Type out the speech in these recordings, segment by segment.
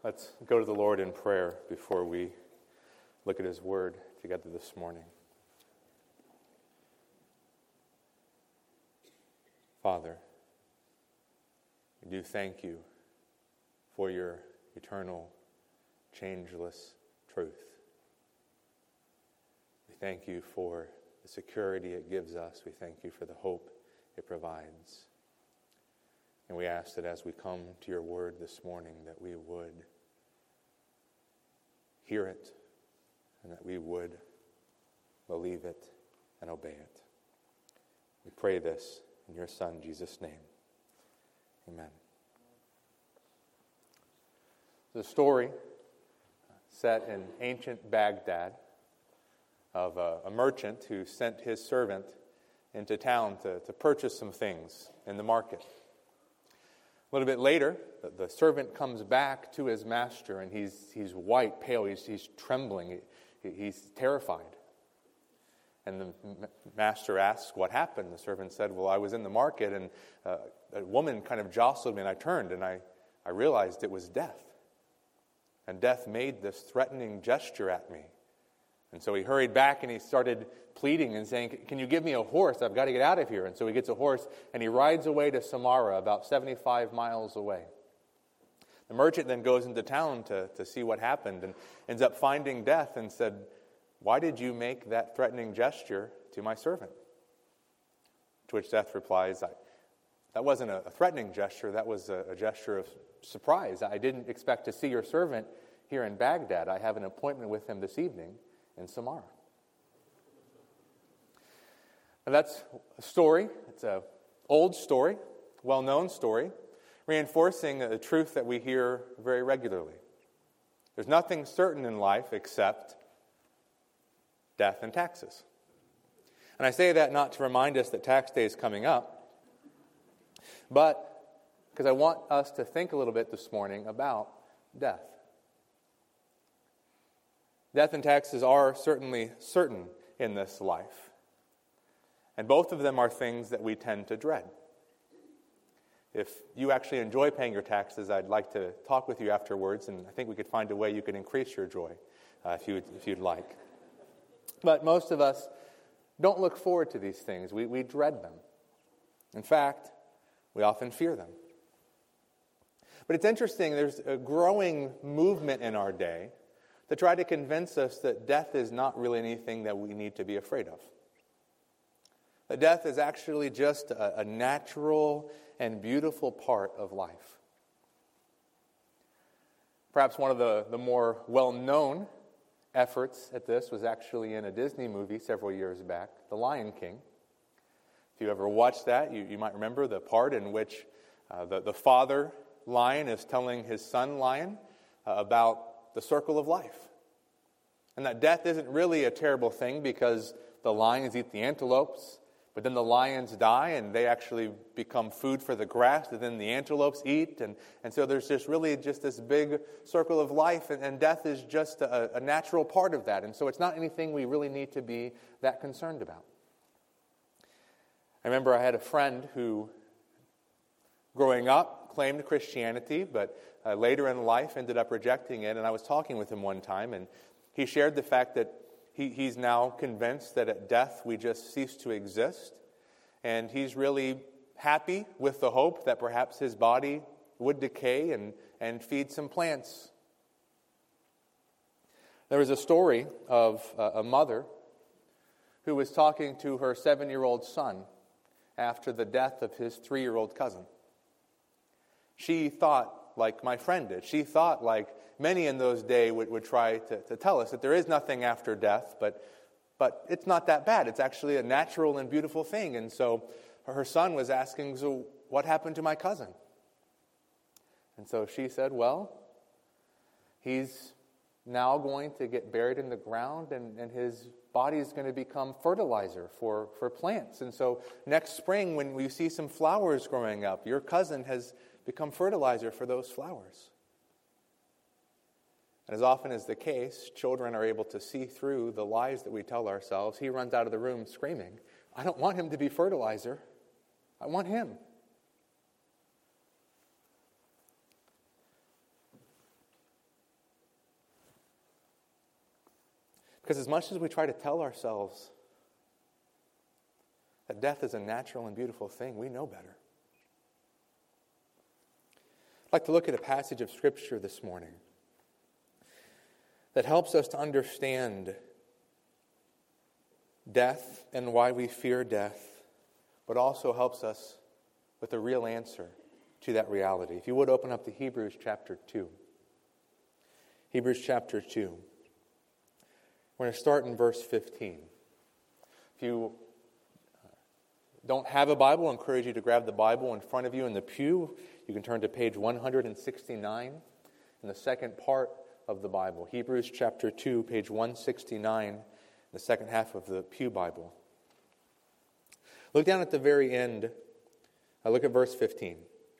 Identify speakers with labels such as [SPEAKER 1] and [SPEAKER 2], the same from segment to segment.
[SPEAKER 1] Let's go to the Lord in prayer before we look at His Word together this morning. Father, we do thank You for Your eternal, changeless truth. We thank You for the security it gives us. We thank You for the hope it provides. And we ask that as we come to Your Word this morning, that we would hear it, and that we would believe it and obey it. We pray this in Your Son, Jesus' name. Amen. The story set in ancient Baghdad of a merchant who sent his servant into town to purchase some things in the market. A little bit later, the servant comes back to his master, and he's white, pale, he's trembling, he's terrified. And the master asks, "What happened?" The servant said, "Well, I was in the market, and a woman kind of jostled me, and I turned, and I realized it was death. And death made this threatening gesture at me. And so he hurried back, and he started pleading and saying, 'Can you give me a horse? I've got to get out of here.' And so he gets a horse, and he rides away to Samarra, about 75 miles away. The merchant then goes into town to see what happened and ends up finding Death and said, 'Why did you make that threatening gesture to my servant?' To which Death replies, 'That wasn't a threatening gesture, that was a gesture of surprise. I didn't expect to see your servant here in Baghdad. I have an appointment with him this evening in Samarra.'" And that's a story. It's an old story, well-known story, reinforcing a truth that we hear very regularly. There's nothing certain in life except death and taxes. And I say that not to remind us that tax day is coming up, but because I want us to think a little bit this morning about death. Death and taxes are certainly certain in this life. And both of them are things that we tend to dread. If you actually enjoy paying your taxes, I'd like to talk with you afterwards, and I think we could find a way you could increase your joy if you'd like. But most of us don't look forward to these things. We dread them. In fact, we often fear them. But it's interesting, there's a growing movement in our day to try to convince us that death is not really anything that we need to be afraid of. That death is actually just a natural and beautiful part of life. Perhaps one of the more well-known efforts at this was actually in a Disney movie several years back, The Lion King. If you ever watched that, you might remember the part in which the father lion is telling his son lion about the circle of life. And that death isn't really a terrible thing because the lions eat the antelopes, but then the lions die and they actually become food for the grass that then the antelopes eat. And so there's just really just this big circle of life, and death is just a natural part of that. And so it's not anything we really need to be that concerned about. I remember I had a friend who, growing up, claimed Christianity, but later in life ended up rejecting it. And I was talking with him one time, and he shared the fact that he's now convinced that at death we just cease to exist. And he's really happy with the hope that perhaps his body would decay and feed some plants. There was a story of a mother who was talking to her 7-year-old son after the death of his 3-year-old cousin. She thought, like my friend did, she thought like many in those days would try to tell us that there is nothing after death, but it's not that bad. It's actually a natural and beautiful thing. And so her son was asking, "So what happened to my cousin?" And so she said, "Well, he's now going to get buried in the ground, and his body is going to become fertilizer for plants. And so next spring, when we see some flowers growing up, your cousin has become fertilizer for those flowers." And as often is the case, children are able to see through the lies that we tell ourselves. He runs out of the room screaming, "I don't want him to be fertilizer. I want him." Because as much as we try to tell ourselves that death is a natural and beautiful thing, we know better. I'd like to look at a passage of Scripture this morning that helps us to understand death and why we fear death, but also helps us with a real answer to that reality. If you would open up to Hebrews chapter 2. Hebrews chapter 2. We're going to start in verse 15. If you don't have a Bible, I encourage you to grab the Bible in front of you in the pew. You can turn to page 169 in the second part of the Bible. Hebrews chapter 2, page 169, the second half of the Pew Bible. Look down at the very end. Look at verse 15.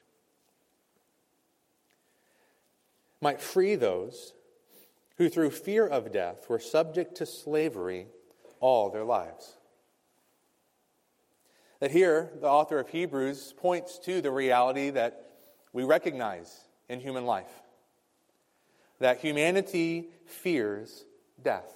[SPEAKER 1] Might free those who through fear of death were subject to slavery all their lives. That here, the author of Hebrews points to the reality that we recognize in human life. That humanity fears death.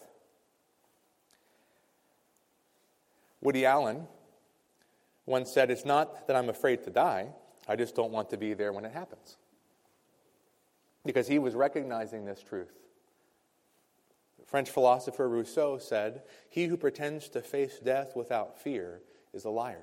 [SPEAKER 1] Woody Allen once said, "It's not that I'm afraid to die, I just don't want to be there when it happens." Because he was recognizing this truth. French philosopher Rousseau said, "He who pretends to face death without fear is a liar."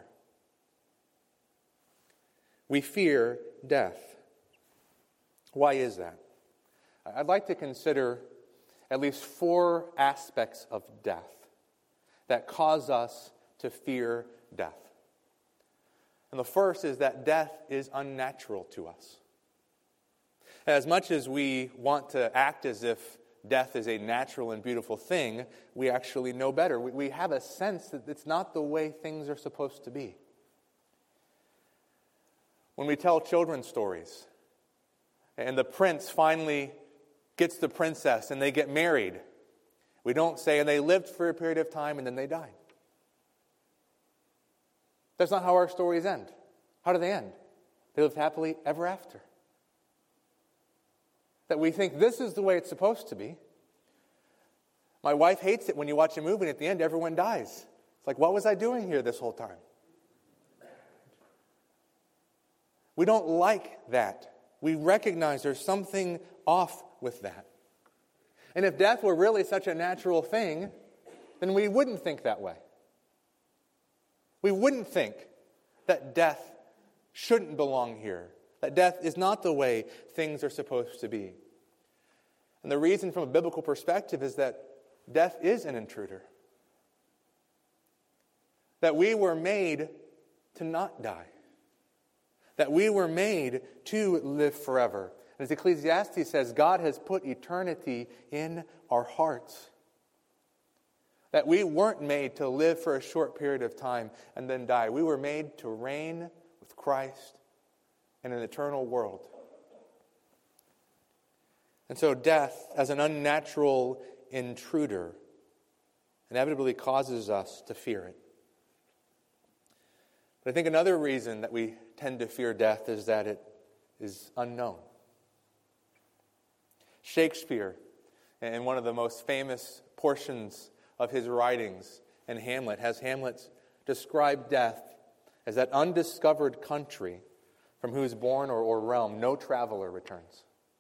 [SPEAKER 1] We fear death. Why is that? I'd like to consider at least 4 aspects of death that cause us to fear death. And the first is that death is unnatural to us. As much as we want to act as if death is a natural and beautiful thing, we actually know better. We have a sense that it's not the way things are supposed to be. When we tell children's stories, and the prince finally gets the princess and they get married, we don't say, and they lived for a period of time and then they died. That's not how our stories end. How do they end? They lived happily ever after. That we think this is the way it's supposed to be. My wife hates it when you watch a movie and at the end everyone dies. It's like, what was I doing here this whole time? We don't like that. We recognize there's something off with that. And if death were really such a natural thing, then we wouldn't think that way. We wouldn't think that death shouldn't belong here, that death is not the way things are supposed to be. And the reason from a biblical perspective is that death is an intruder. That we were made to not die. That we were made to live forever. As Ecclesiastes says, God has put eternity in our hearts. That we weren't made to live for a short period of time and then die. We were made to reign with Christ in an eternal world. And so death, as an unnatural intruder, inevitably causes us to fear it. But I think another reason that we tend to fear death is that it is unknown. Shakespeare, in one of the most famous portions of his writings in Hamlet, has Hamlet describe death as that undiscovered country from whose bourne or realm no traveler returns.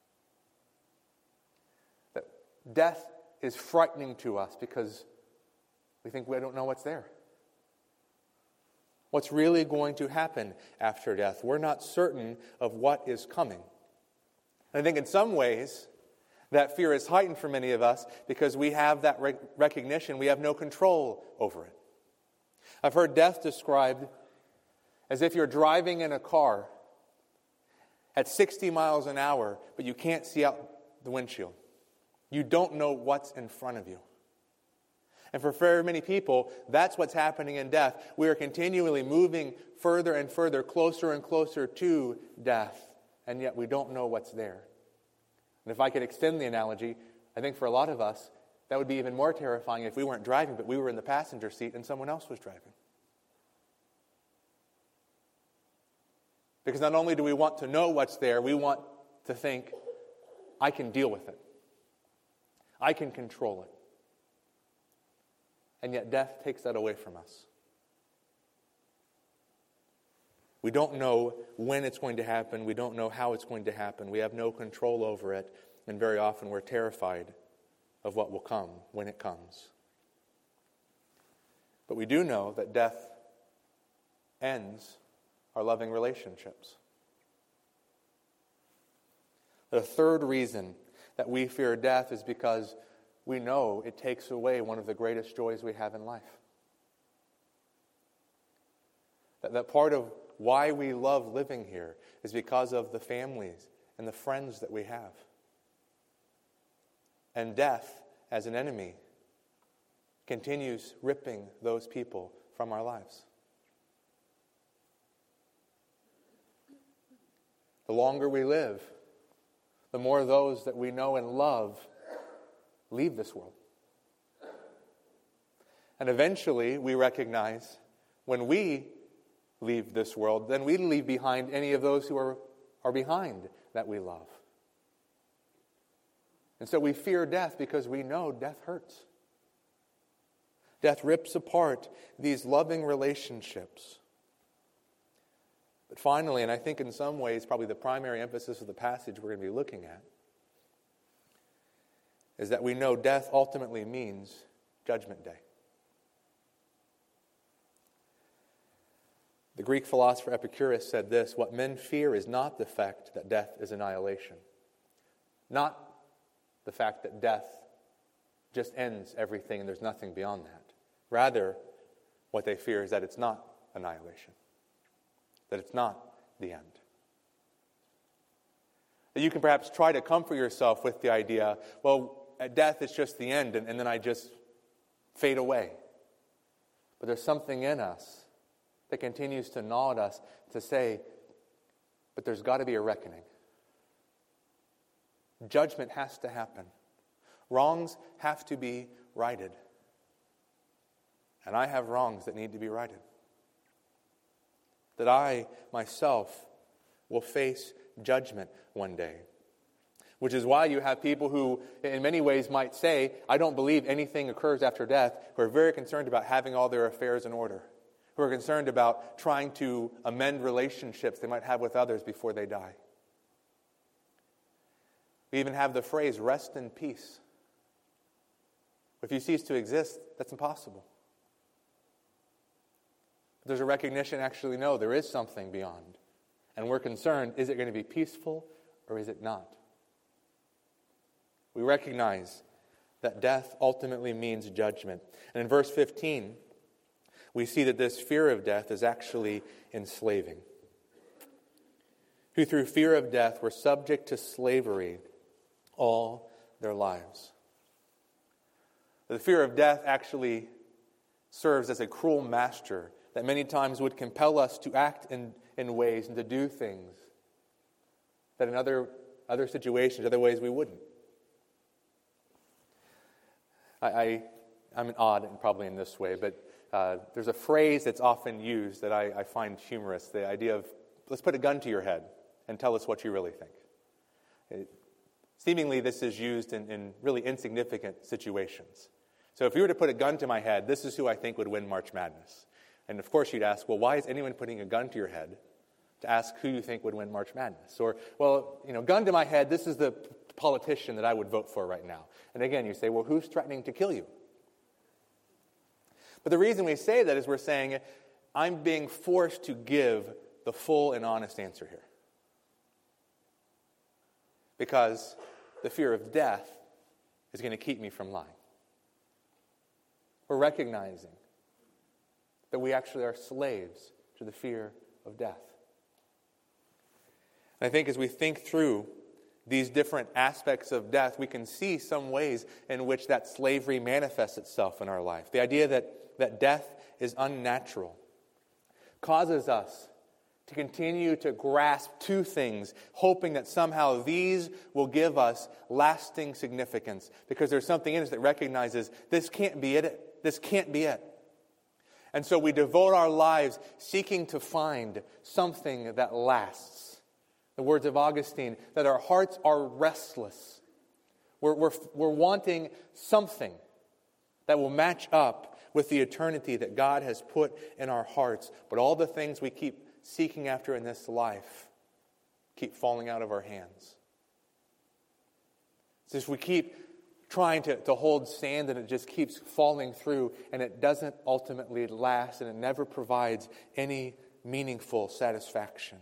[SPEAKER 1] That death is frightening to us because we think we don't know what's there. What's really going to happen after death? We're not certain of what is coming. And I think in some ways, that fear is heightened for many of us because we have that recognition. We have no control over it. I've heard death described as if you're driving in a car at 60 miles an hour, but you can't see out the windshield. You don't know what's in front of you. And for very many people, that's what's happening in death. We are continually moving further and further, closer and closer to death, and yet we don't know what's there. And if I could extend the analogy, I think for a lot of us, that would be even more terrifying if we weren't driving, but we were in the passenger seat and someone else was driving. Because not only do we want to know what's there, we want to think, I can deal with it. I can control it. And yet death takes that away from us. We don't know when it's going to happen. We don't know how it's going to happen. We have no control over it. And very often we're terrified of what will come when it comes. But we do know that death ends our loving relationships. The third reason that we fear death is because we know it takes away one of the greatest joys we have in life. That part of why we love living here is because of the families and the friends that we have. And death, as an enemy, continues ripping those people from our lives. The longer we live, the more those that we know and love leave this world. And eventually we recognize when we leave this world, then we leave behind any of those who are behind that we love. And so we fear death because we know death hurts. Death rips apart these loving relationships. But finally, and I think in some ways probably the primary emphasis of the passage we're going to be looking at, is that we know death ultimately means Judgment Day. The Greek philosopher Epicurus said this: what men fear is not the fact that death is annihilation. Not the fact that death just ends everything and there's nothing beyond that. Rather, what they fear is that it's not annihilation. That it's not the end. That you can perhaps try to comfort yourself with the idea, well, at death it's just the end and then I just fade away. But there's something in us that continues to gnaw at us to say, but there's got to be a reckoning. Judgment has to happen. Wrongs have to be righted. And I have wrongs that need to be righted. That I, myself, will face judgment one day. Which is why you have people who, in many ways, might say, I don't believe anything occurs after death, who are very concerned about having all their affairs in order. Who are concerned about trying to amend relationships they might have with others before they die. We even have the phrase, rest in peace. If you cease to exist, that's impossible. But there's a recognition, actually, no, there is something beyond. And we're concerned, is it going to be peaceful or is it not? We recognize that death ultimately means judgment. And in verse 15, we see that this fear of death is actually enslaving. Who through fear of death were subject to slavery all their lives. The fear of death actually serves as a cruel master that many times would compel us to act in ways and to do things that in other situations, other ways we wouldn't. I'm odd and probably in this way, but there's a phrase that's often used that I find humorous, the idea of, let's put a gun to your head and tell us what you really think. Seemingly, this is used in really insignificant situations. So if you were to put a gun to my head, this is who I think would win March Madness. And of course you'd ask, well, why is anyone putting a gun to your head to ask who you think would win March Madness? Or, well, gun to my head, this is the politician that I would vote for right now. And again, you say, well, who's threatening to kill you? But the reason we say that is we're saying, I'm being forced to give the full and honest answer here. Because the fear of death is going to keep me from lying. We're recognizing that we actually are slaves to the fear of death. And I think as we think through these different aspects of death, we can see some ways in which that slavery manifests itself in our life. The idea that death is unnatural causes us to continue to grasp two things, hoping that somehow these will give us lasting significance, because there's something in us that recognizes this can't be it. This can't be it. And so we devote our lives seeking to find something that lasts. The words of Augustine, that our hearts are restless. We're wanting something that will match up with the eternity that God has put in our hearts, but all the things we keep seeking after in this life keep falling out of our hands. It's as we keep trying to hold stand and it just keeps falling through and it doesn't ultimately last and it never provides any meaningful satisfaction.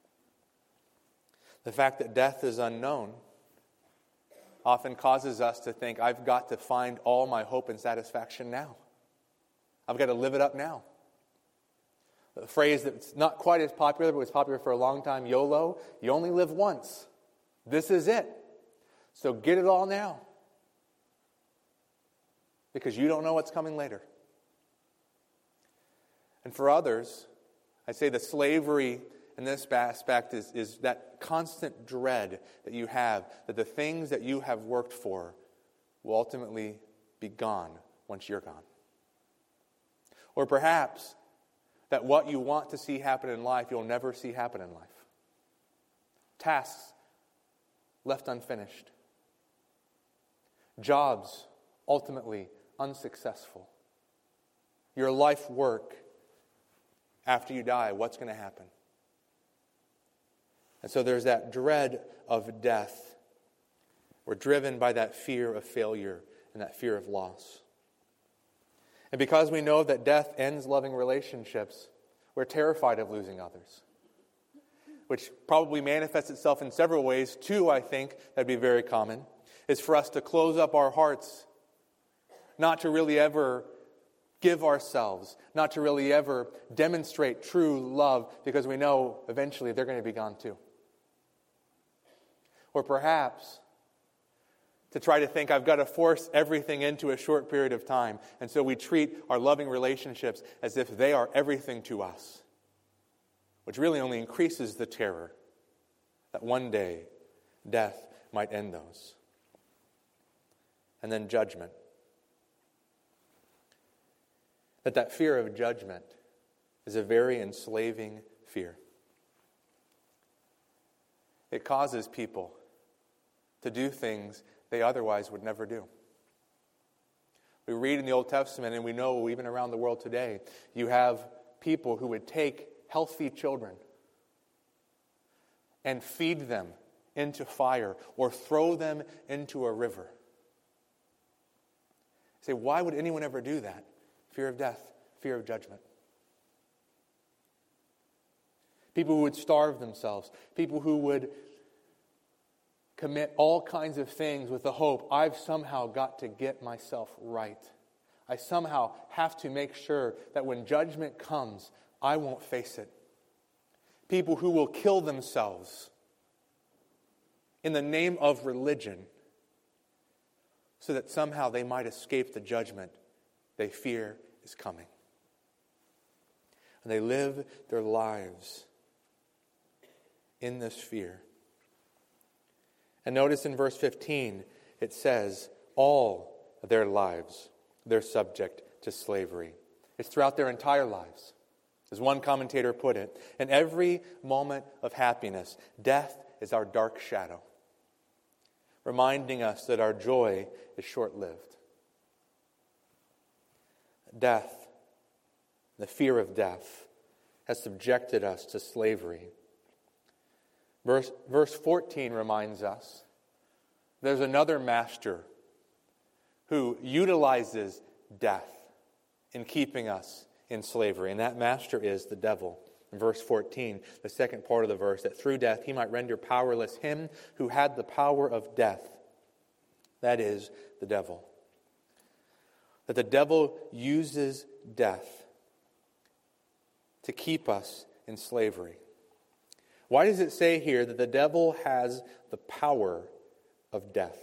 [SPEAKER 1] The fact that death is unknown often causes us to think, I've got to find all my hope and satisfaction now. I've got to live it up now. The phrase that's not quite as popular, but was popular for a long time, YOLO, you only live once. This is it. So get it all now. Because you don't know what's coming later. And for others, I say the slavery in this aspect is that constant dread that you have, that the things that you have worked for will ultimately be gone once you're gone. Or perhaps that what you want to see happen in life, you'll never see happen in life. Tasks left unfinished. Jobs ultimately unsuccessful. Your life work after you die, what's going to happen? And so there's that dread of death. We're driven by that fear of failure and that fear of loss. And because we know that death ends loving relationships, we're terrified of losing others. Which probably manifests itself in several ways. Two, I think, that'd be very common, is for us to close up our hearts, not to really ever give ourselves, not to really ever demonstrate true love, because we know eventually they're going to be gone too. Or perhaps to try to think, I've got to force everything into a short period of time. And so we treat our loving relationships as if they are everything to us, which really only increases the terror that one day death might end those. And then judgment. That fear of judgment is a very enslaving fear. It causes people to do things they otherwise would never do. We read in the Old Testament, and we know even around the world today, you have people who would take healthy children and feed them into fire or throw them into a river. Say, why would anyone ever do that? Fear of death, fear of judgment. People who would starve themselves, people who would commit all kinds of things with the hope, I've somehow got to get myself right. I somehow have to make sure that when judgment comes, I won't face it. People who will kill themselves in the name of religion so that somehow they might escape the judgment they fear is coming. And they live their lives in this fear. And notice in verse 15, it says, all their lives, they're subject to slavery. It's throughout their entire lives. As one commentator put it, in every moment of happiness, death is our dark shadow, reminding us that our joy is short-lived. Death, the fear of death, has subjected us to slavery. Verse 14 reminds us there's another master who utilizes death in keeping us in slavery, and that master is the devil. In verse 14, the second part of the verse, that through death he might render powerless him who had the power of death, that is, the devil. That the devil uses death to keep us in slavery. Why does it say here that the devil has the power of death?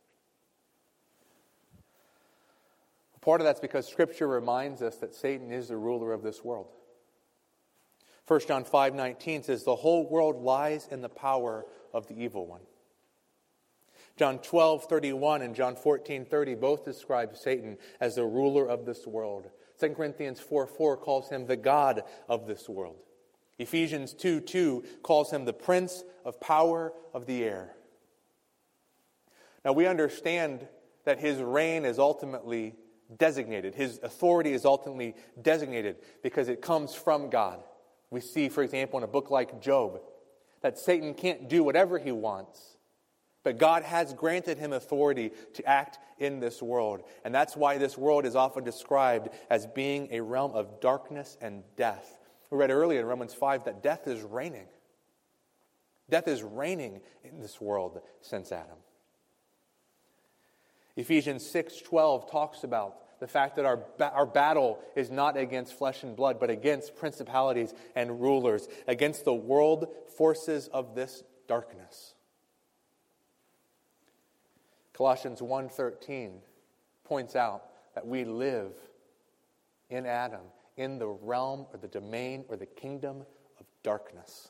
[SPEAKER 1] Part of that's because Scripture reminds us that Satan is the ruler of this world. 1 John 5:19 says, the whole world lies in the power of the evil one. John 12:31 and John 14:30 both describe Satan as the ruler of this world. 2 Corinthians 4:4 calls him the god of this world. Ephesians 2:2 calls him the prince of power of the air. Now we understand that his reign is ultimately designated. His authority is ultimately designated because it comes from God. We see, for example, in a book like Job, that Satan can't do whatever he wants, but God has granted him authority to act in this world. And that's why this world is often described as being a realm of darkness and death. We read earlier in Romans 5 that death is reigning. Death is reigning in this world since Adam. Ephesians 6:12 talks about the fact that our battle is not against flesh and blood, but against principalities and rulers, against the world forces of this darkness. Colossians 1:13 points out that we live in Adam, in the realm or the domain or the kingdom of darkness.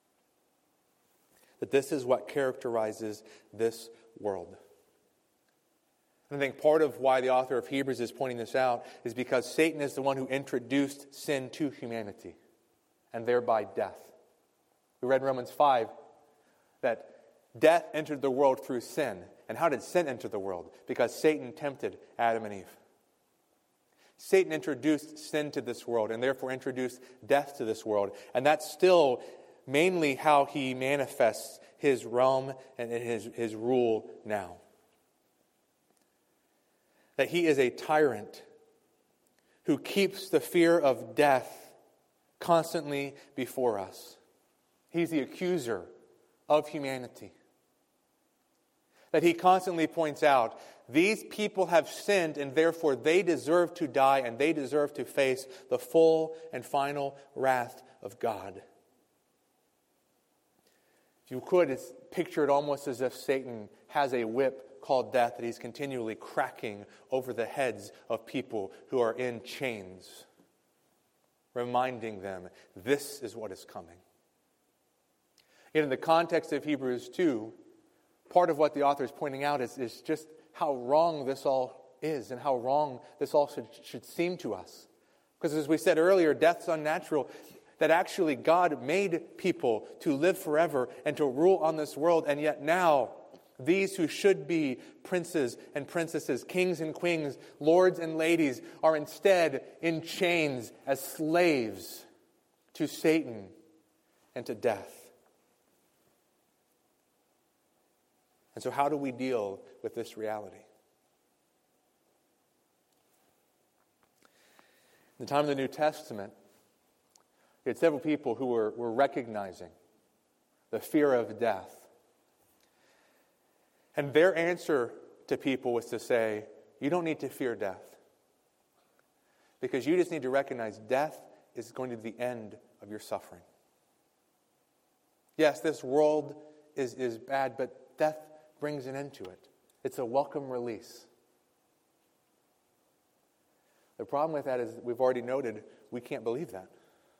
[SPEAKER 1] That this is what characterizes this world. And I think part of why the author of Hebrews is pointing this out is because Satan is the one who introduced sin to humanity and thereby death. We read in Romans 5 that death entered the world through sin. And how did sin enter the world? Because Satan tempted Adam and Eve. Satan introduced sin to this world and therefore introduced death to this world. And that's still mainly how he manifests his realm and his rule now. That he is a tyrant who keeps the fear of death constantly before us. He's the accuser of humanity. That he constantly points out, these people have sinned and therefore they deserve to die and they deserve to face the full and final wrath of God. If you could, picture it almost as if Satan has a whip called death that he's continually cracking over the heads of people who are in chains, reminding them, this is what is coming. Yet in the context of Hebrews 2, part of what the author is pointing out is just how wrong this all is and how wrong this all should seem to us. Because as we said earlier, death's unnatural. That actually God made people to live forever and to rule on this world. And yet now, these who should be princes and princesses, kings and queens, lords and ladies, are instead in chains as slaves to Satan and to death. And so how do we deal with this reality? In the time of the New Testament, we had several people who were recognizing the fear of death. And their answer to people was to say, you don't need to fear death. Because you just need to recognize death is going to be the end of your suffering. Yes, this world is bad, but death brings an end to it. It's a welcome release. The problem with that is, we've already noted, we can't believe that.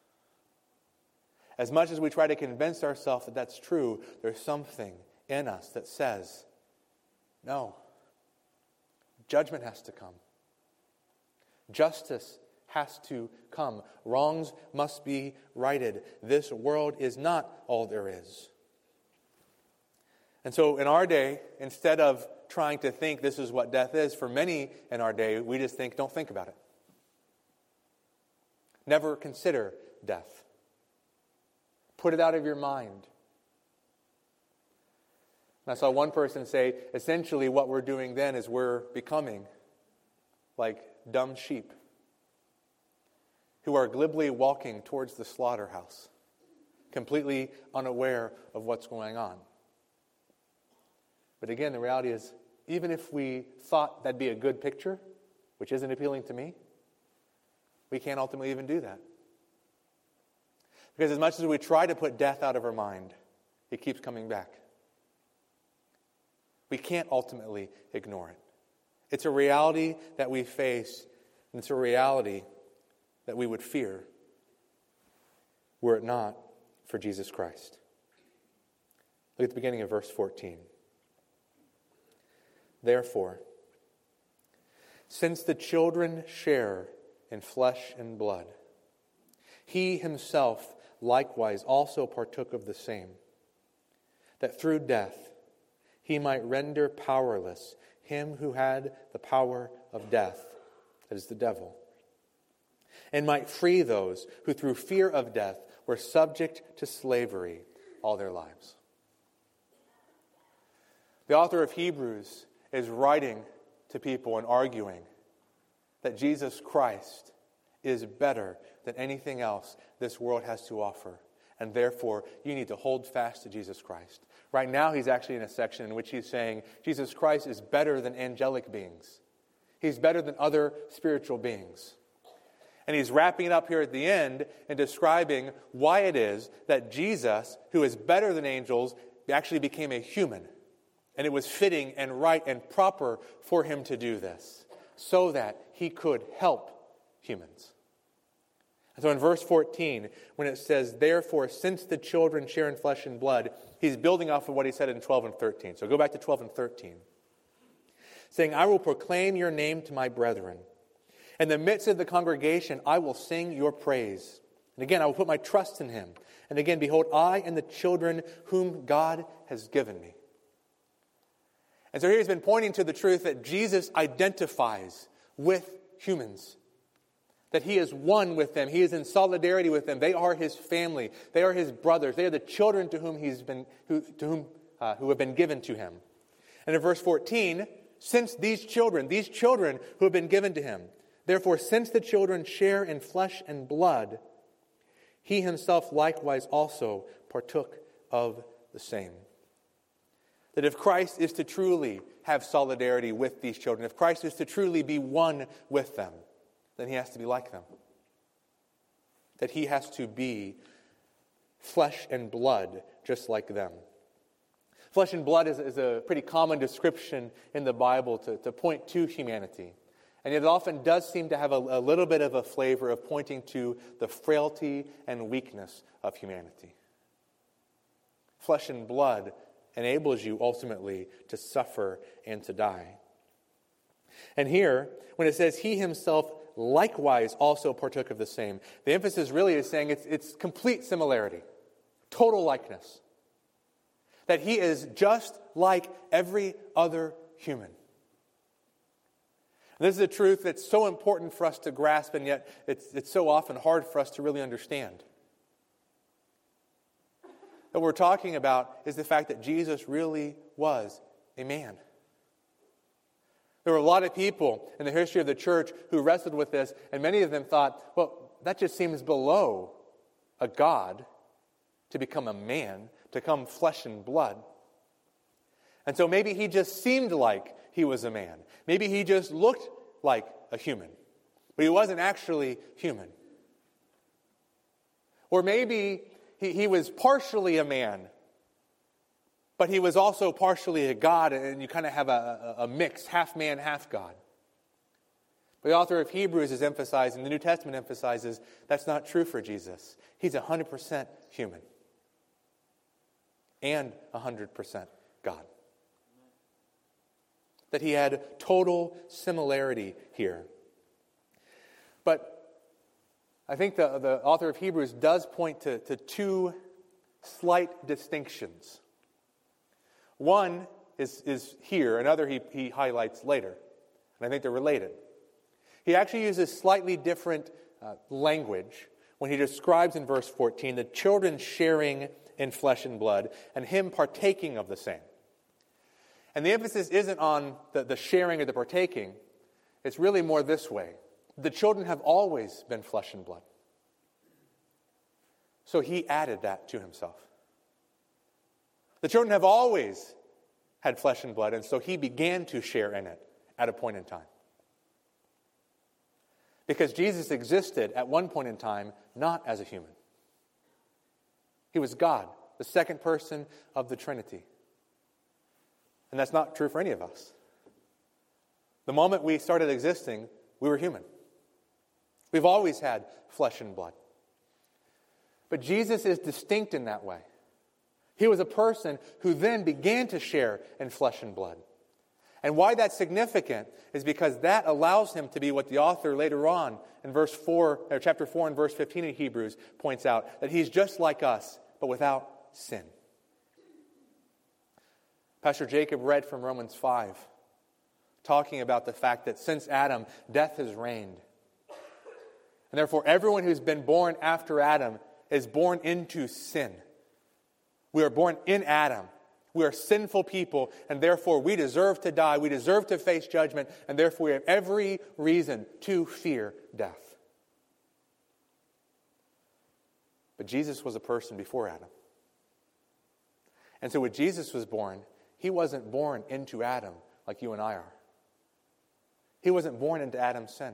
[SPEAKER 1] As much as we try to convince ourselves that that's true, there's something in us that says, no. Judgment has to come. Justice has to come. Wrongs must be righted. This world is not all there is. And so in our day, instead of trying to think this is what death is, for many in our day, we just think, don't think about it. Never consider death. Put it out of your mind. And I saw one person say, essentially what we're doing then is we're becoming like dumb sheep who are glibly walking towards the slaughterhouse, completely unaware of what's going on. But again, the reality is, even if we thought that'd be a good picture, which isn't appealing to me, we can't ultimately even do that. Because as much as we try to put death out of our mind, it keeps coming back. We can't ultimately ignore it. It's a reality that we face, and it's a reality that we would fear were it not for Jesus Christ. Look at the beginning of verse 14. Therefore, since the children share in flesh and blood, he himself likewise also partook of the same, that through death he might render powerless him who had the power of death, that is the devil, and might free those who through fear of death were subject to slavery all their lives. The author of Hebrews is writing to people and arguing that Jesus Christ is better than anything else this world has to offer. And therefore, you need to hold fast to Jesus Christ. Right now, he's actually in a section in which he's saying Jesus Christ is better than angelic beings. He's better than other spiritual beings. And he's wrapping it up here at the end and describing why it is that Jesus, who is better than angels, actually became a human. And it was fitting and right and proper for him to do this, so that he could help humans. And so in verse 14, when it says, therefore, since the children share in flesh and blood, he's building off of what he said in 12 and 13. So go back to 12 and 13. Saying, I will proclaim your name to my brethren. In the midst of the congregation, I will sing your praise. And again, I will put my trust in him. And again, behold, I and the children whom God has given me. And so here he's been pointing to the truth that Jesus identifies with humans. That he is one with them. He is in solidarity with them. They are his family. They are his brothers. They are the children to whom who have been given to him. And in verse 14, since these children who have been given to him, therefore, since the children share in flesh and blood, he himself likewise also partook of the same. That if Christ is to truly have solidarity with these children, if Christ is to truly be one with them, then he has to be like them. That he has to be flesh and blood just like them. Flesh and blood is a pretty common description in the Bible to point to humanity. And it often does seem to have a little bit of a flavor of pointing to the frailty and weakness of humanity. Flesh and blood enables you ultimately to suffer and to die. And here, when it says he himself likewise also partook of the same, the emphasis really is saying it's complete similarity, total likeness. That he is just like every other human. And this is a truth that's so important for us to grasp, and yet it's so often hard for us to really understand. What we're talking about is the fact that Jesus really was a man. There were a lot of people in the history of the church who wrestled with this, and many of them thought, well, that just seems below a God to become a man, to come flesh and blood. And so maybe he just seemed like he was a man. Maybe he just looked like a human, but he wasn't actually human. Or maybe he was partially a man, but he was also partially a God, and you kind of have a mix, half man, half God. But the author of Hebrews is emphasizing, the New Testament emphasizes, that's not true for Jesus. He's 100% human and 100% God. That he had total similarity here. But I think the author of Hebrews does point to two slight distinctions. One is here, another he highlights later. And I think they're related. He actually uses slightly different language when he describes in verse 14 the children sharing in flesh and blood and him partaking of the same. And the emphasis isn't on the sharing or the partaking. It's really more this way. The children have always been flesh and blood. So he added that to himself. The children have always had flesh and blood, and so he began to share in it at a point in time. Because Jesus existed at one point in time not as a human. He was God, the second person of the Trinity. And that's not true for any of us. The moment we started existing, we were human. We've always had flesh and blood. But Jesus is distinct in that way. He was a person who then began to share in flesh and blood. And why that's significant is because that allows him to be what the author later on in chapter 4 and verse 15 in Hebrews points out, that he's just like us, but without sin. Pastor Jacob read from Romans 5, talking about the fact that since Adam, death has reigned. And therefore, everyone who's been born after Adam is born into sin. We are born in Adam. We are sinful people, and therefore we deserve to die. We deserve to face judgment, and therefore we have every reason to fear death. But Jesus was a person before Adam. And so when Jesus was born, he wasn't born into Adam like you and I are. He wasn't born into Adam's sin.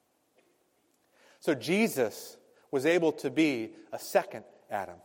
[SPEAKER 1] So Jesus was able to be a second Adam.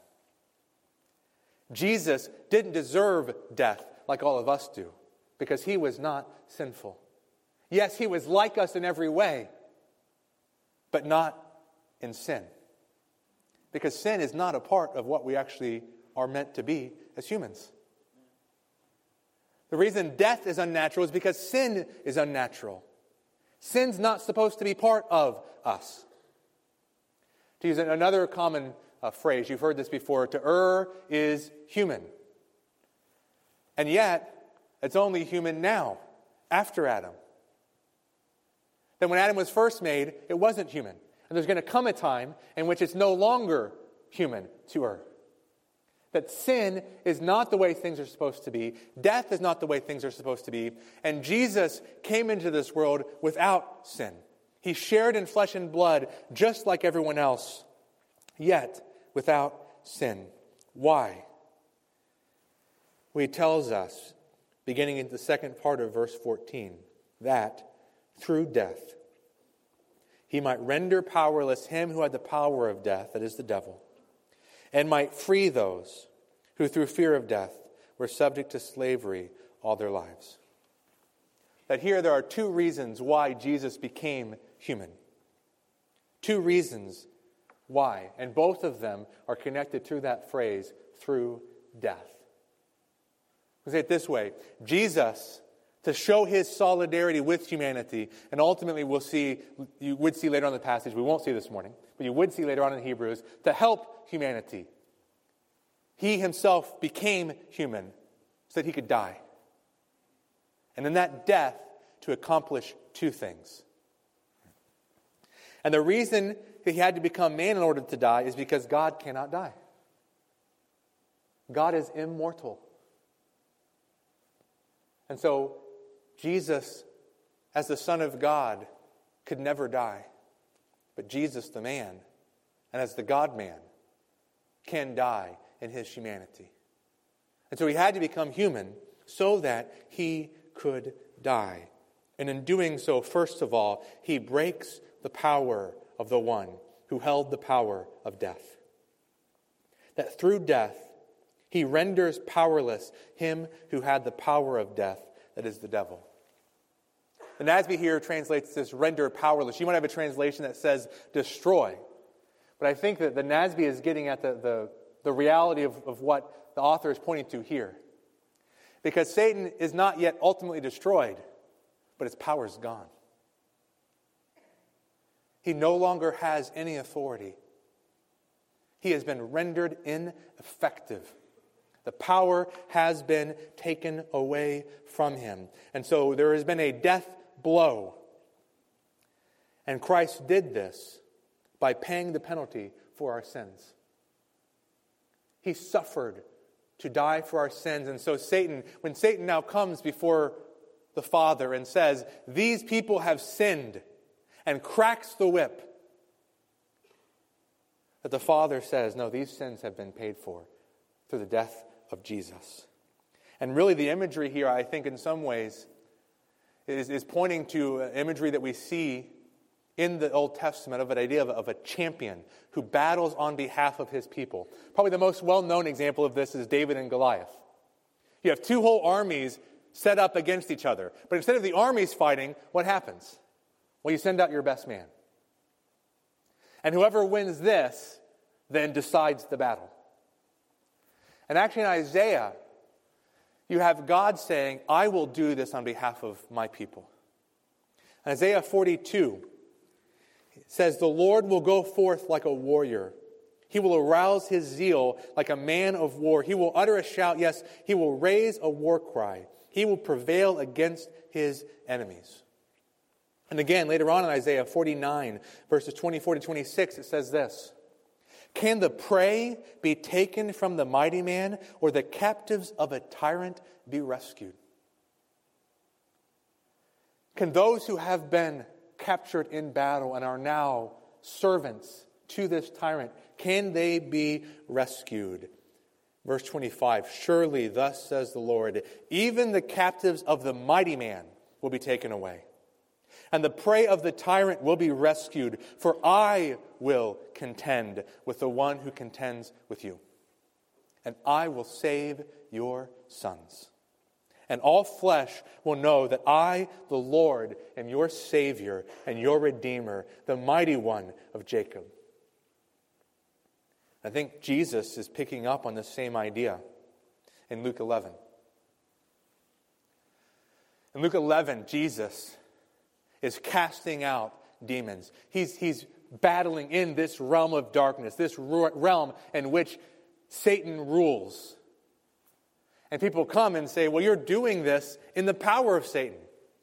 [SPEAKER 1] Jesus didn't deserve death like all of us do because he was not sinful. Yes, he was like us in every way, but not in sin. Because sin is not a part of what we actually are meant to be as humans. The reason death is unnatural is because sin is unnatural. Sin's not supposed to be part of us. To use another common phrase, you've heard this before, to err is human. And yet, it's only human now, after Adam. Then when Adam was first made, it wasn't human. And there's going to come a time in which it's no longer human to err. That sin is not the way things are supposed to be. Death is not the way things are supposed to be. And Jesus came into this world without sin. He shared in flesh and blood just like everyone else, yet without sin. Why? Well, he tells us, beginning in the second part of verse 14, that through death he might render powerless him who had the power of death, that is the devil, and might free those who through fear of death were subject to slavery all their lives. That here there are two reasons why Jesus became human. Two reasons why. And both of them are connected through that phrase, through death. We'll say it this way. Jesus, to show his solidarity with humanity, and ultimately you would see later on in the passage, we won't see this morning, but you would see later on in Hebrews, to help humanity. He himself became human so that he could die. And in that death, to accomplish two things. And the reason he had to become man in order to die is because God cannot die. God is immortal. And so Jesus, as the Son of God, could never die. But Jesus, the man, and as the God-man, can die in his humanity. And so he had to become human so that he could die. And in doing so, first of all, he breaks the power of the one who held the power of death. That through death, he renders powerless him who had the power of death, that is the devil. The NASB here translates this render powerless. You might have a translation that says destroy. But I think that the NASB is getting at the reality of what the author is pointing to here. Because Satan is not yet ultimately destroyed, but his power is gone. He no longer has any authority. He has been rendered ineffective. The power has been taken away from him. And so there has been a death blow. And Christ did this by paying the penalty for our sins. He suffered to die for our sins. And so when Satan now comes before the Father and says, "These people have sinned," and cracks the whip, that the Father says, no, these sins have been paid for through the death of Jesus. And really the imagery here, I think in some ways, is pointing to imagery that we see in the Old Testament of an idea of a champion who battles on behalf of his people. Probably the most well-known example of this is David and Goliath. You have two whole armies set up against each other. But instead of the armies fighting, what happens? Well, you send out your best man. And whoever wins this then decides the battle. And actually in Isaiah, you have God saying, I will do this on behalf of my people. In Isaiah 42, it says, the Lord will go forth like a warrior. He will arouse his zeal like a man of war. He will utter a shout. Yes, he will raise a war cry. He will prevail against his enemies. And again, later on in Isaiah 49, verses 24 to 26, it says this: "Can the prey be taken from the mighty man, or the captives of a tyrant be rescued?" Can those who have been captured in battle and are now servants to this tyrant, can they be rescued? Verse 25, "Surely thus says the Lord, even the captives of the mighty man will be taken away, and the prey of the tyrant will be rescued, for I will contend with the one who contends with you, and I will save your sons. And all flesh will know that I, the Lord, am your Savior and your Redeemer, the mighty one of Jacob." I think Jesus is picking up on the same idea in Luke 11. In Luke 11, Jesus is casting out demons. He's battling in this realm of darkness, this realm in which Satan rules. And people come and say, "Well, you're doing this in the power of Satan."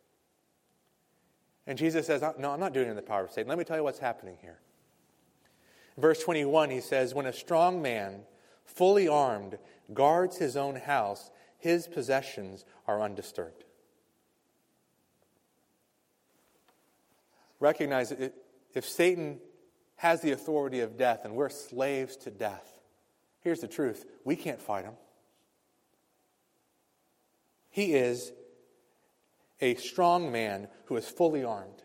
[SPEAKER 1] And Jesus says, "No, I'm not doing it in the power of Satan. Let me tell you what's happening here." In verse 21, he says, "When a strong man, fully armed, guards his own house, his possessions are undisturbed." Recognize it, if Satan has the authority of death and we're slaves to death, here's the truth: we can't fight him. He is a strong man who is fully armed.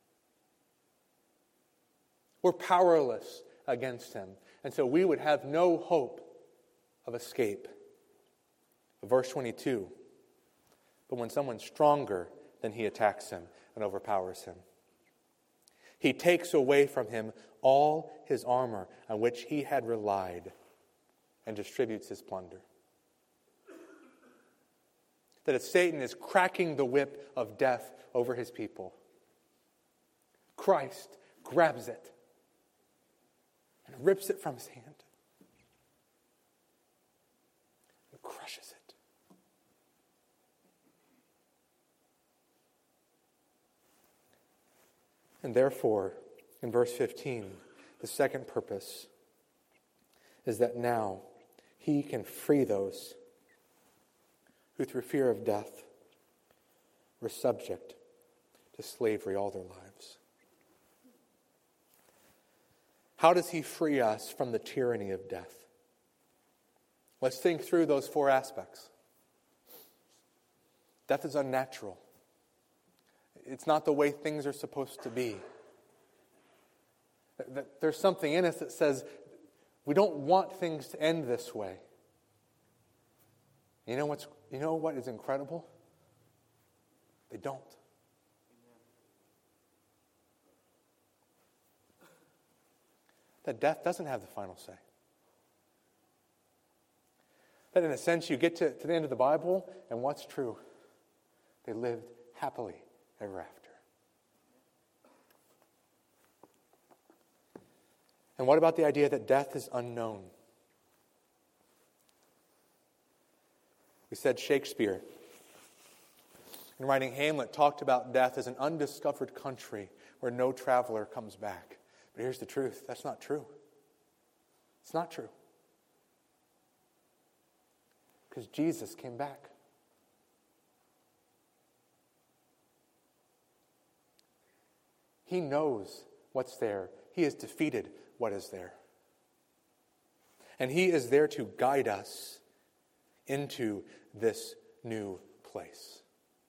[SPEAKER 1] We're powerless against him. And so we would have no hope of escape. Verse 22, "But when someone's stronger, then he attacks him and overpowers him. He takes away from him all his armor on which he had relied and distributes his plunder." That if Satan is cracking the whip of death over his people, Christ grabs it and rips it from his hand and crushes it. And therefore, in verse 15, the second purpose is that now he can free those who through fear of death were subject to slavery all their lives. How does he free us from the tyranny of death? Let's think through those four aspects. Death is unnatural. It's not the way things are supposed to be. There's something in us that says we don't want things to end this way. You know what is incredible? They don't. That death doesn't have the final say. That in a sense you get to the end of the Bible, and what's true? They lived happily ever after. And what about the idea that death is unknown? We said Shakespeare, in writing Hamlet, talked about death as an undiscovered country where no traveler comes back. But here's the truth. That's not true. It's not true. Because Jesus came back. He knows what's there. He has defeated what is there. And he is there to guide us into this new place.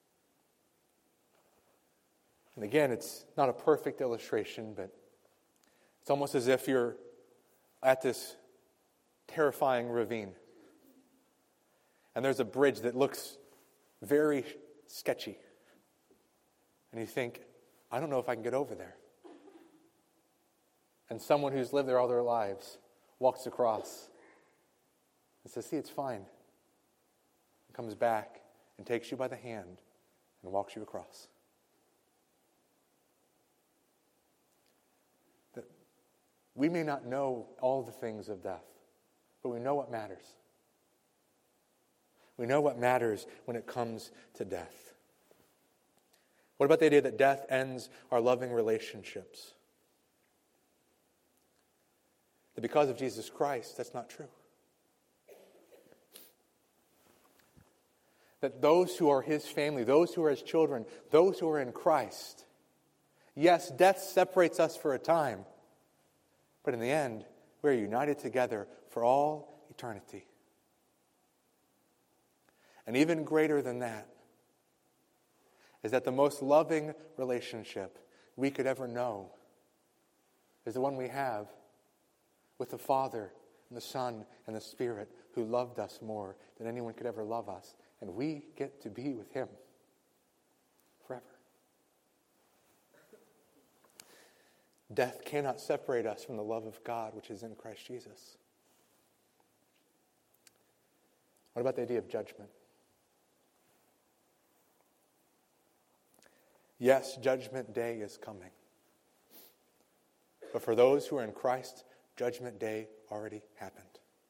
[SPEAKER 1] And again, it's not a perfect illustration, but it's almost as if you're at this terrifying ravine. And there's a bridge that looks very sketchy. And you think, I don't know if I can get over there. And someone who's lived there all their lives walks across and says, see, it's fine. And comes back and takes you by the hand and walks you across. That we may not know all the things of death, but we know what matters. We know what matters when it comes to death. What about the idea that death ends our loving relationships? That because of Jesus Christ, that's not true. That those who are his family, those who are his children, those who are in Christ, yes, death separates us for a time, but in the end, we are united together for all eternity. And even greater than that is that the most loving relationship we could ever know is the one we have with the Father and the Son and the Spirit, who loved us more than anyone could ever love us. And we get to be with him forever. Death cannot separate us from the love of God which is in Christ Jesus. What about the idea of judgment? Yes, Judgment Day is coming. But for those who are in Christ, Judgment Day already happened.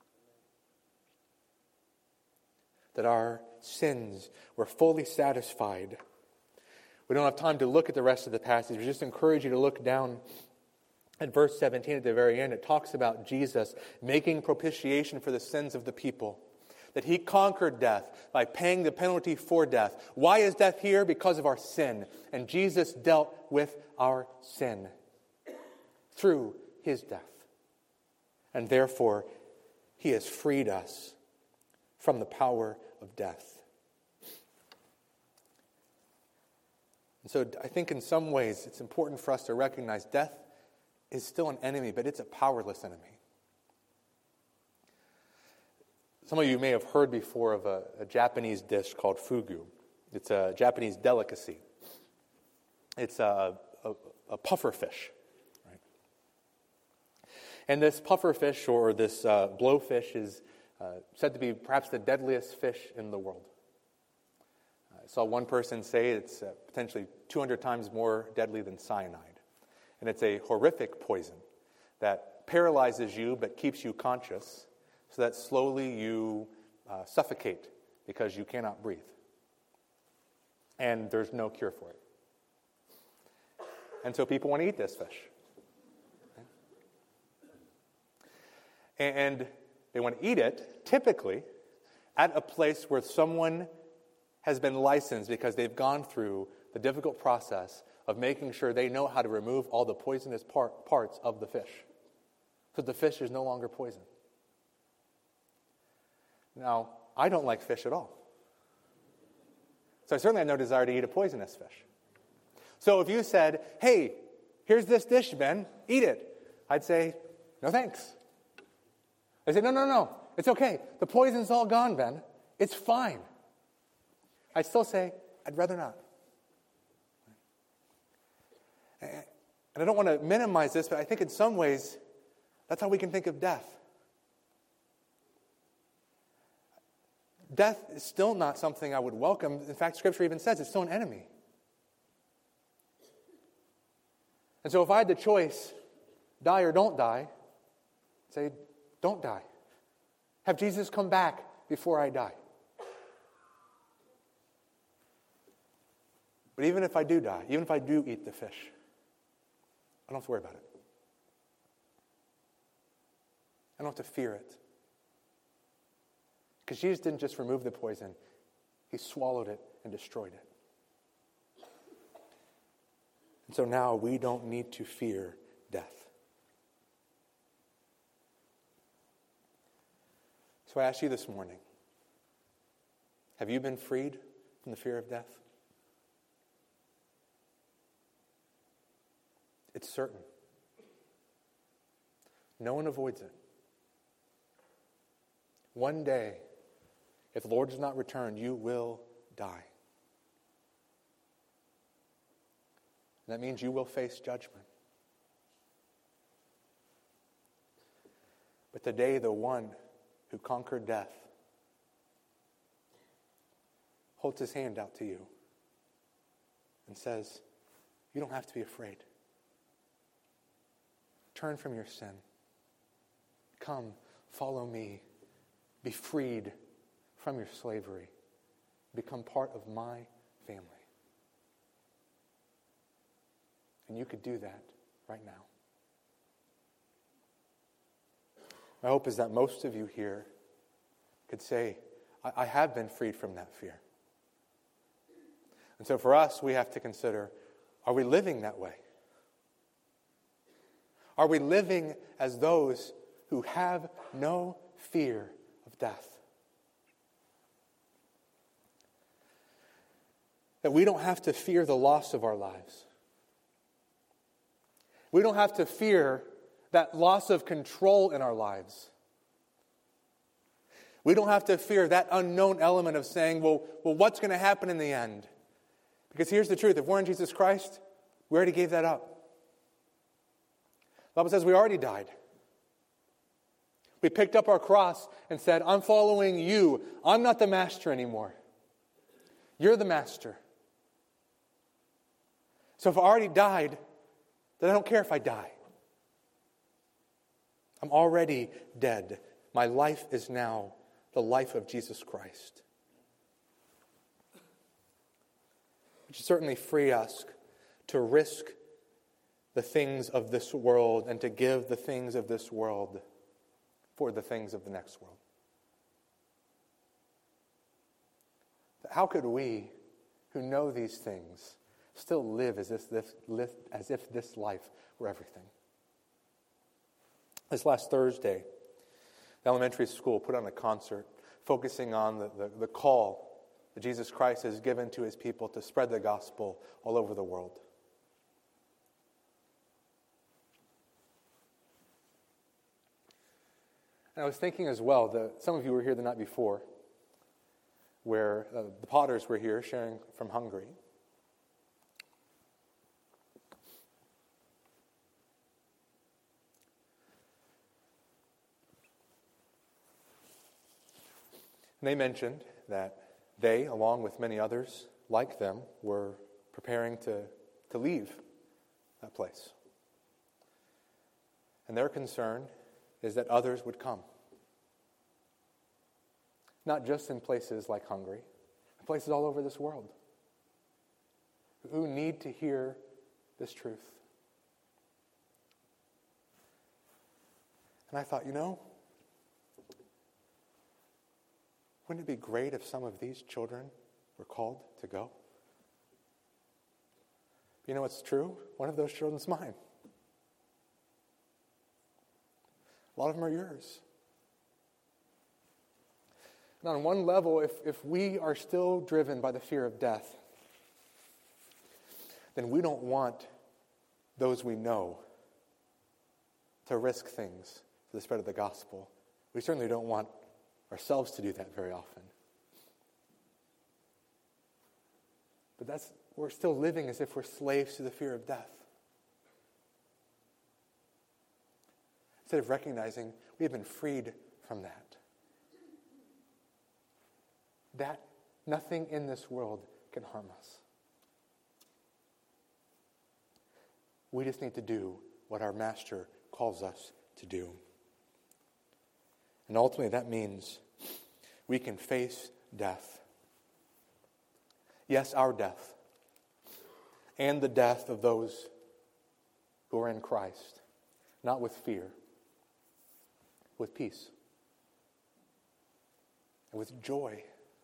[SPEAKER 1] That our sins were fully satisfied. We don't have time to look at the rest of the passage. We just encourage you to look down at verse 17 at the very end. It talks about Jesus making propitiation for the sins of the people. That he conquered death by paying the penalty for death. Why is death here? Because of our sin. And Jesus dealt with our sin through his death. And therefore, he has freed us from the power of death. And so I think in some ways it's important for us to recognize death is still an enemy, but it's a powerless enemy. Some of you may have heard before of a Japanese dish called fugu. It's a Japanese delicacy. It's a puffer fish. Right? And this puffer fish, or this blowfish, is said to be perhaps the deadliest fish in the world. I saw one person say it's potentially 200 times more deadly than cyanide. And it's a horrific poison that paralyzes you but keeps you conscious, so that slowly you suffocate because you cannot breathe. And there's no cure for it. And so people want to eat this fish. And they want to eat it, typically, at a place where someone has been licensed because they've gone through the difficult process of making sure they know how to remove all the poisonous parts of the fish. So the fish is no longer poisoned. Now, I don't like fish at all. So I certainly have no desire to eat a poisonous fish. So if you said, hey, here's this dish, Ben, eat it, I'd say, no thanks. I'd say, no, it's okay. The poison's all gone, Ben. It's fine. I'd still say, I'd rather not. And I don't want to minimize this, but I think in some ways, that's how we can think of death. Death is still not something I would welcome. In fact, Scripture even says it's still an enemy. And so if I had the choice, die or don't die, I'd say, don't die. Have Jesus come back before I die. But even if I do die, even if I do eat the fish, I don't have to worry about it. I don't have to fear it. Because Jesus didn't just remove the poison, he swallowed it and destroyed it. And so now we don't need to fear death. So I ask you this morning, have you been freed from the fear of death? It's certain. No one avoids it. One day, if the Lord does not return, you will die. And that means you will face judgment. But today, the one who conquered death holds his hand out to you and says, you don't have to be afraid. Turn from your sin. Come, follow me. Be freed from your slavery. Become part of my family. And you could do that right now. My hope is that most of you here could say, I have been freed from that fear. And so for us, we have to consider, are we living that way? Are we living as those who have no fear of death? That we don't have to fear the loss of our lives. We don't have to fear that loss of control in our lives. We don't have to fear that unknown element of saying, well, what's going to happen in the end? Because here's the truth. If we're in Jesus Christ, we already gave that up. The Bible says we already died. We picked up our cross and said, I'm following you. I'm not the master anymore. You're the master. So if I already died, then I don't care if I die. I'm already dead. My life is now the life of Jesus Christ. It should certainly free us to risk the things of this world and to give the things of this world for the things of the next world. How could we, who know these things, still live as if this life were everything? This last Thursday, the elementary school put on a concert focusing on the call that Jesus Christ has given to his people to spread the gospel all over the world. And I was thinking as well that some of you were here the night before, where the Potters were here sharing from Hungary. And they mentioned that they, along with many others like them, were preparing to leave that place. And their concern is that others would come. Not just in places like Hungary, but places all over this world who need to hear this truth. And I thought, wouldn't it be great if some of these children were called to go? You know what's true? One of those children's mine. A lot of them are yours. And on one level, if we are still driven by the fear of death, then we don't want those we know to risk things for the spread of the gospel. We certainly don't want ourselves to do that very often. But we're still living as if we're slaves to the fear of death. Instead of recognizing we have been freed from that. That nothing in this world can harm us. We just need to do what our Master calls us to do. And ultimately that means we can face death. Yes, our death. And the death of those who are in Christ. Not with fear. With peace. And with joy.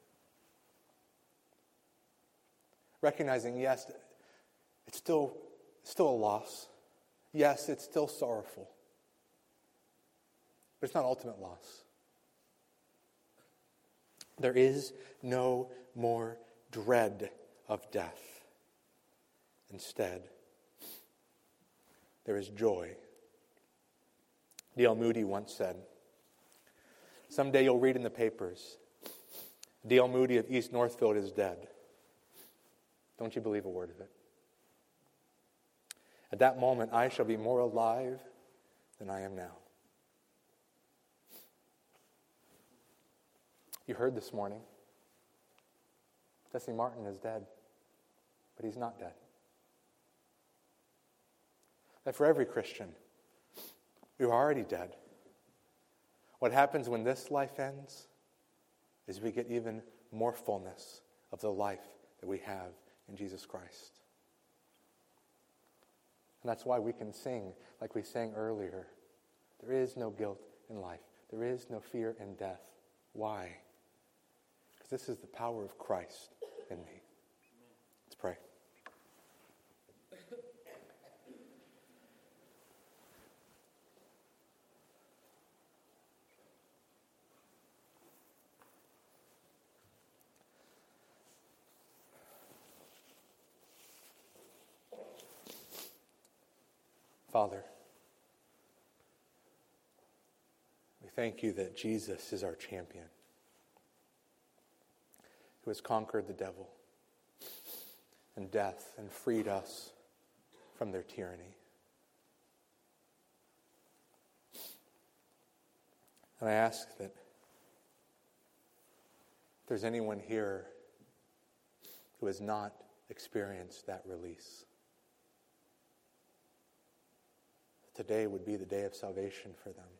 [SPEAKER 1] Recognizing, yes, it's still a loss. Yes, it's still sorrowful. But it's not ultimate loss. There is no more dread of death. Instead, there is joy. D.L. Moody once said, someday you'll read in the papers, D.L. Moody of East Northfield is dead. Don't you believe a word of it? At that moment, I shall be more alive than I am now. You heard this morning, Jesse Martin is dead, but he's not dead. That for every Christian, you're already dead. What happens when this life ends as we get even more fullness of the life that we have in Jesus Christ. And that's why we can sing like we sang earlier. There is no guilt in life. There is no fear in death. Why? Because this is the power of Christ in me. Let's pray. Father, we thank you that Jesus is our champion, who has conquered the devil and death and freed us from their tyranny. And I ask that if there's anyone here who has not experienced that release, today would be the day of salvation for them.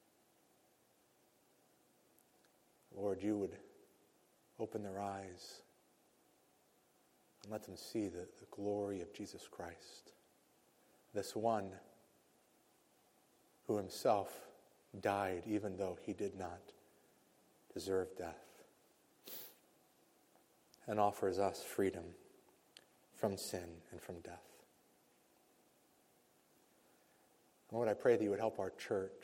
[SPEAKER 1] Lord, you would open their eyes and let them see the glory of Jesus Christ, this one who himself died even though he did not deserve death, and offers us freedom from sin and from death. Lord, I pray that you would help our church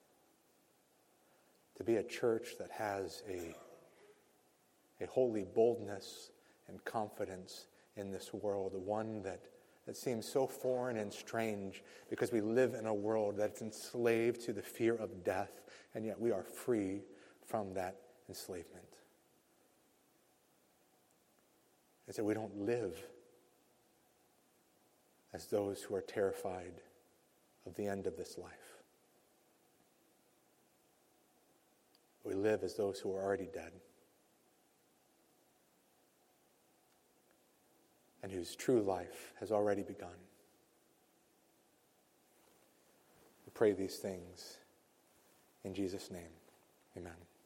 [SPEAKER 1] to be a church that has a holy boldness and confidence in this world, one that seems so foreign and strange because we live in a world that's enslaved to the fear of death, and yet we are free from that enslavement. And so we don't live as those who are terrified of the end of this life. We live as those who are already dead and whose true life has already begun. We pray these things in Jesus' name. Amen.